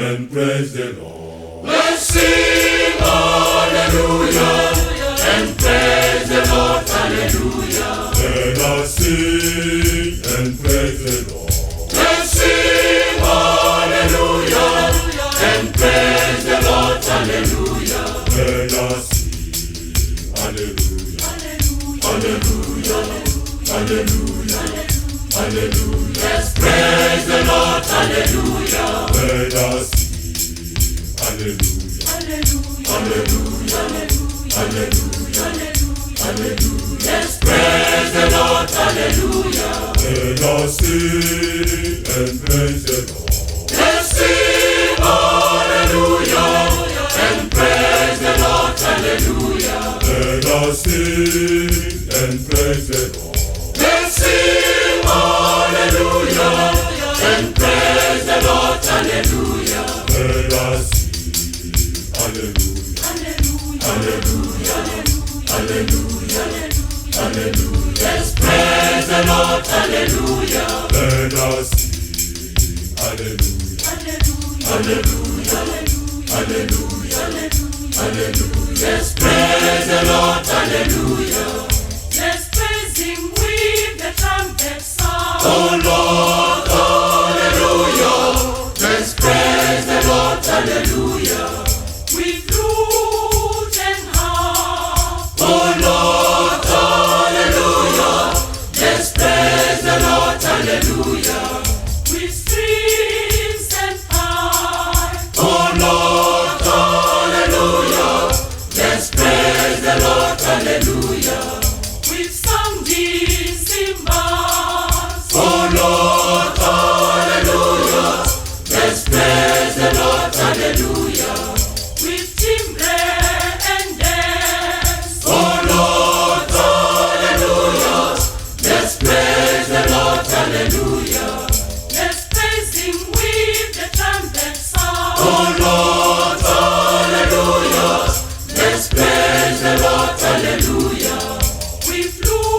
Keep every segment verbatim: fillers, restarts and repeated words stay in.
and praise the Lord. Let's sing hallelujah and praise the Lord, hallelujah. Let us sing and praise the Lord. Let's sing hallelujah and praise the Lord, hallelujah. Let us sing hallelujah, hallelujah, hallelujah, hallelujah. Let's praise the Lord, hallelujah. Let us sing hallelujah, hallelujah, hallelujah, hallelujah. Let's praise the Lord, hallelujah. Let us sing and praise the Lord. Let's sing hallelujah and praise the Lord, hallelujah. Let us sing and praise the Lord. Let's sing hallelujah and praise the Lord, hallelujah. Let us sing hallelujah, hallelujah, hallelujah, hallelujah. Let's praise the Lord, hallelujah. Let us sing hallelujah, hallelujah, hallelujah, hallelujah. Let's praise the Lord, hallelujah. Let's praise Him with the trumpet sound. Oh Lord, Hallelujah. Let's praise the Lord, hallelujah. With lute and harp. oh Lord, Hallelujah. Let's praise the Lord, hallelujah. With strings and pipes. oh Lord, Hallelujah. Let's praise the Lord, hallelujah. With sounding cymbals. oh Lord, Hallelujah. Let's praise the Lord, hallelujah. With timbre and dance. oh Lord, Hallelujah. Let's praise the Lord, hallelujah. Let's praise Him with the trumpet sound. oh Lord, Hallelujah. Let's praise the Lord, hallelujah. With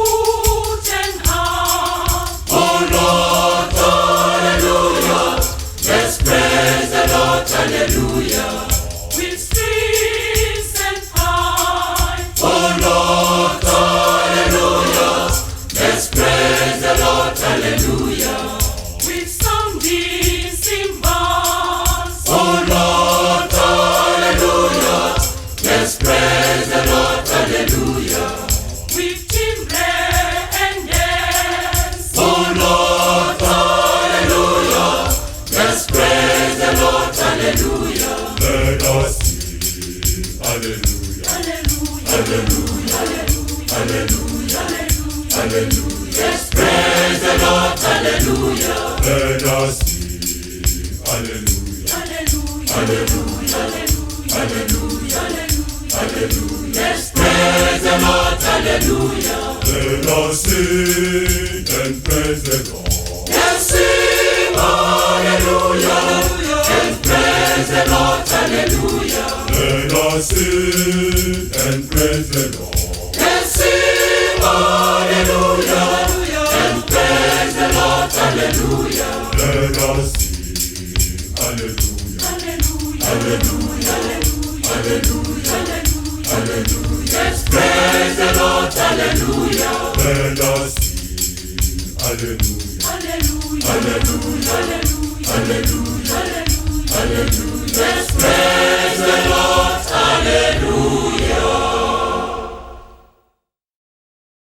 flute and harp. oh Lord, Hallelujah. Let's praise the Lord, hallelujah. With strings and pipes. oh Lord, Hallelujah. Let's praise the Lord, hallelujah. With sounding cymbals. oh Lord, Hallelujah. Let's praise the Lord, hallelujah. With timbre and dance. oh Lord, Hallelujah. Let's praise the Lord, hallelujah. let us sing hallelujah, Hallelujah. hallelujah, hallelujah. Let's praise the Lord, hallelujah. Let us sing hallelujah, Hallelujah. hallelujah, hallelujah. Let's praise the Lord, hallelujah. Let us sing and praise the Lord. Let's sing hallelujah and praise the Lord, hallelujah. Let us sing and praise the Lord. Let's sing hallelujah and praise the Lord, hallelujah. Let us sing hallelujah, hallelujah, hallelujah, hallelujah. Let's praise the Lord, hallelujah. Let us sing hallelujah, Hallelujah. hallelujah, hallelujah, hallelujah. Let's praise